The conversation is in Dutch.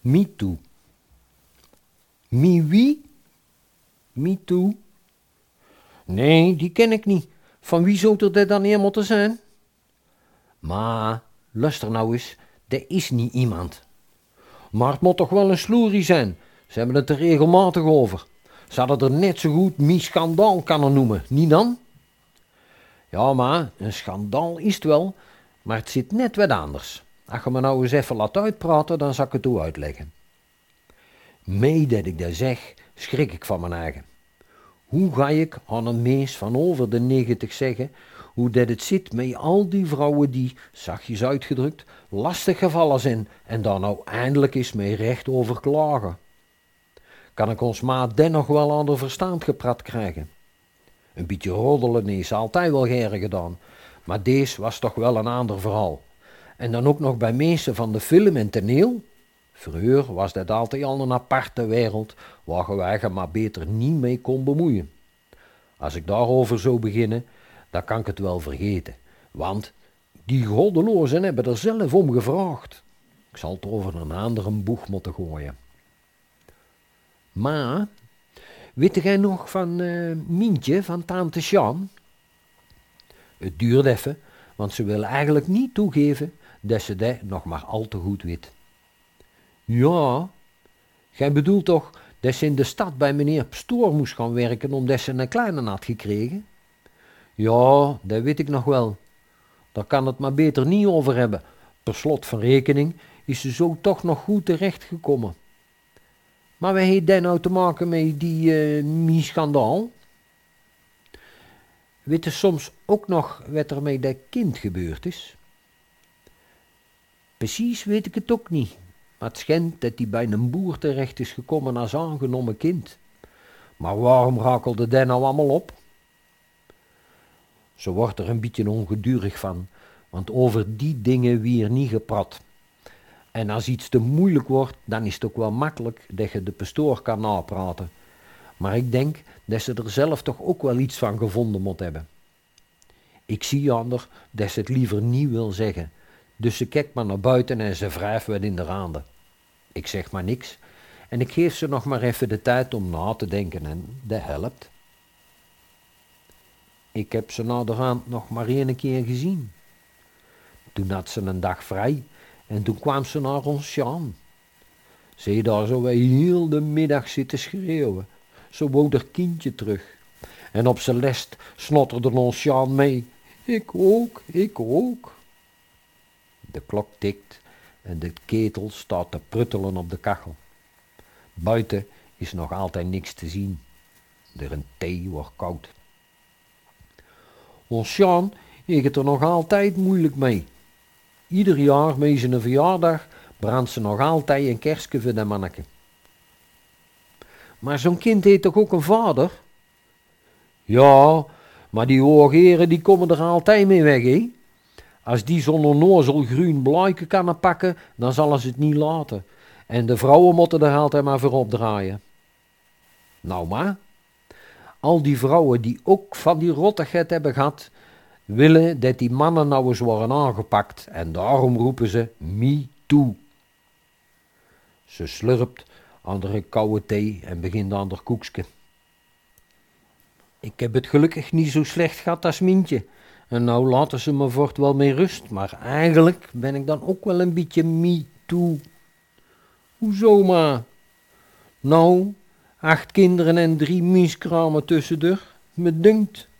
Me too. Me wie? Me too? Nee, die ken ik niet. Van wie zou er dit dan neer moeten zijn? Maar, luister nou eens, er is niet iemand. Maar het moet toch wel een sloerie zijn. Ze hebben het er regelmatig over. Ze hadden er net zo goed Mie Schandaal kunnen noemen, niet dan? Ja, maar een schandaal is het wel, maar het zit net wat anders. Als je me nou eens even laat uitpraten, dan zal ik het toe uitleggen. Mee dat ik dat zeg, schrik ik van mijn eigen. Hoe ga ik aan een mees van over de 90 zeggen hoe dat het zit met al die vrouwen die, zachtjes uitgedrukt, lastig gevallen zijn en daar nou eindelijk eens mee recht over klagen? Kan ik ons maat den nog wel aan de verstand gepraat krijgen? Een beetje roddelen is altijd wel geren gedaan, maar deze was toch wel een ander verhaal. En dan ook nog bij meesten van de film en toneel. Vroeger was dat altijd al een aparte wereld waar wij maar beter niet mee kon bemoeien. Als ik daarover zou beginnen, dan kan ik het wel vergeten, want die goddelozen hebben er zelf om gevraagd. Ik zal het over een andere boeg moeten gooien. Maar, weet jij nog van Mientje van tante Sjaan? Het duurt even, want ze wil eigenlijk niet toegeven dat ze dat nog maar al te goed weet. Ja, jij bedoelt toch dat ze in de stad bij meneer Pastoor moest gaan werken omdat ze een kleine had gekregen? Ja, dat weet ik nog wel. Daar kan het maar beter niet over hebben. Per slot van rekening is ze zo toch nog goed terechtgekomen. Maar wat heeft dat nou te maken met die Mie-schandaal? Weet je soms ook nog wat er met dat kind gebeurd is? Precies weet ik het ook niet. Maar het schijnt dat hij bij een boer terecht is gekomen als aangenomen kind. Maar waarom rakelde dat nou allemaal op? Ze wordt er een beetje ongedurig van, want over die dingen wie er niet gepraat. En als iets te moeilijk wordt, dan is het ook wel makkelijk dat je de pastoor kan napraten. Maar ik denk dat ze er zelf toch ook wel iets van gevonden moet hebben. Ik zie aan haar dat ze het liever niet wil zeggen. Dus ze kijkt maar naar buiten en ze wrijft wat in de randen. Ik zeg maar niks en ik geef ze nog maar even de tijd om na te denken en dat helpt. Ik heb ze naderhand nog maar 1 keer gezien. Toen had ze een dag vrij en toen kwam ze naar ons Sjaan. Ze heeft daar zo heel de middag zitten schreeuwen. Ze wou haar kindje terug. En op zijn lest snotterde ons Sjaan mee. Ik ook, ik ook. De klok tikt en de ketel staat te pruttelen op de kachel. Buiten is nog altijd niks te zien. De thee wordt koud. Ons Sjaan heeft het er nog altijd moeilijk mee. Ieder jaar met zijn verjaardag brandt ze nog altijd een kerstje voor dat manneke. Maar zo'n kind heeft toch ook een vader? Ja, maar die hoogeren die komen er altijd mee weg, hè? Als die zo'n onnozel groen blaadje kan pakken, dan zullen ze het niet laten. En de vrouwen moeten er altijd maar voor opdraaien. Nou maar, al die vrouwen die ook van die rottigheid hebben gehad, willen dat die mannen nou eens worden aangepakt. En daarom roepen ze me too. Ze slurpt aan de koude thee en begint aan haar koekske. Ik heb het gelukkig niet zo slecht gehad als Mientje. En nou laten ze me voort wel mee rust, maar eigenlijk ben ik dan ook wel een beetje me too. Hoezo maar? Nou, 8 kinderen en 3 mieskramen tussendoor, me dunkt.